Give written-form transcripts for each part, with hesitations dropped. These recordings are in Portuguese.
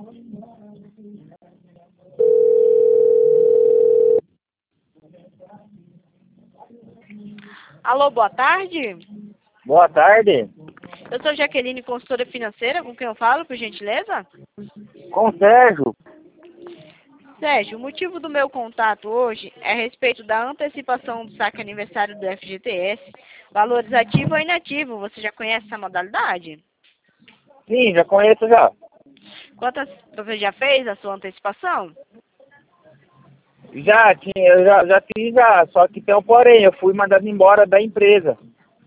Alô, boa tarde. Boa tarde. Eu sou Jaqueline, consultora financeira, com quem eu falo, por gentileza? Com o Sérgio. Sérgio, o motivo do meu contato hoje é a respeito da antecipação do saque aniversário do FGTS, valores ativo ou inativo. Você já conhece essa modalidade? Sim, já conheço já. Quantas você já fez a sua antecipação? Já tinha, eu já fiz já, só que tem um porém, eu fui mandado embora da empresa.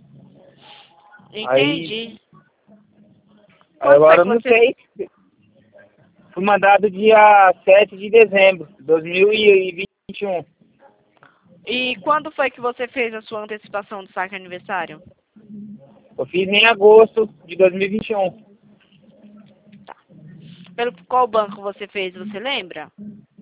Entendi. Agora eu não sei. Fui mandado dia 7 de dezembro de 2021. E quando foi que você fez a sua antecipação do saque aniversário? Eu fiz em agosto de 2021. Pelo qual banco você fez, você lembra?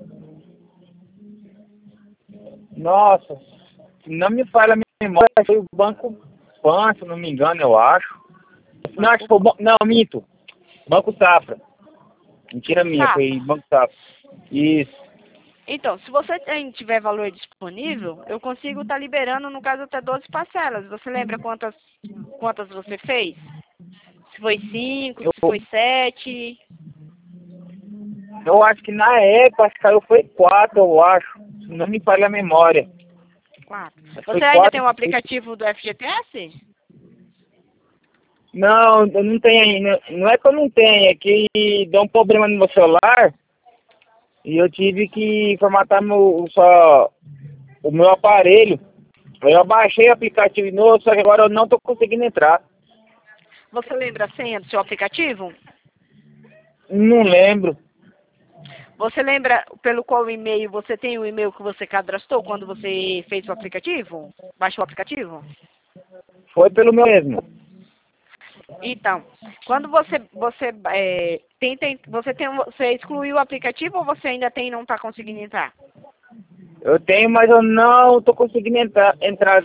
Nossa, se não me falha a minha memória, foi o Banco Pan, se não me engano, eu acho. Não, acho que foi o Não, minto. Banco Safra. Mentira minha, Safra. foi Banco Safra. Isso. Então, se você tiver valor disponível, eu consigo estar liberando, no caso, até 12 parcelas. Você lembra quantas você fez? Se foi 5, se foi 7? Eu acho que na época, acho que caiu foi 4, eu acho. Se não me falha a memória. 4. Acho que Você foi ainda 4. tem o aplicativo do FGTS? Não, eu não tenho ainda. Não é que eu não tenho, é que deu um problema no meu celular e eu tive que formatar o meu aparelho. Aí eu baixei o aplicativo novo, só que agora eu não tô conseguindo entrar. Você lembra a senha do seu aplicativo? Não lembro. Você lembra pelo qual e-mail, você tem o e-mail que você cadastrou quando você fez o aplicativo? Baixou o aplicativo? Foi pelo meu mesmo. Então, quando você excluiu o aplicativo ou você ainda tem e não está conseguindo entrar? Eu tenho, mas eu não tô conseguindo entrar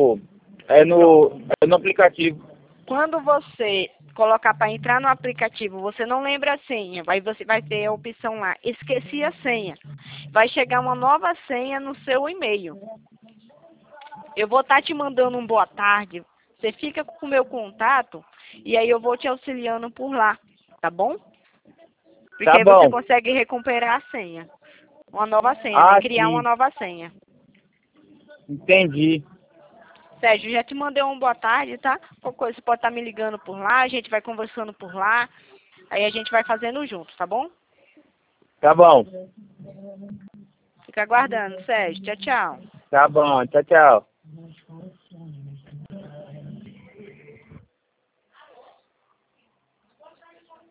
no aplicativo. Quando você colocar para entrar no aplicativo, você não lembra a senha, aí você vai ter a opção lá, esqueci a senha. Vai chegar uma nova senha no seu e-mail. Eu vou estar te mandando um boa tarde, você fica com o meu contato e aí eu vou te auxiliando por lá, tá bom? Porque Tá aí você bom. consegue recuperar a senha. Uma nova senha, né? Ah, Criar uma sim. nova senha. Entendi. Sérgio, já te mandei um boa tarde, tá? Qualquer coisa, você pode estar me ligando por lá, a gente vai conversando por lá, aí a gente vai fazendo junto, tá bom? Tá bom. Fica aguardando, Sérgio. Tchau, tchau. Tá bom. Tchau, tchau.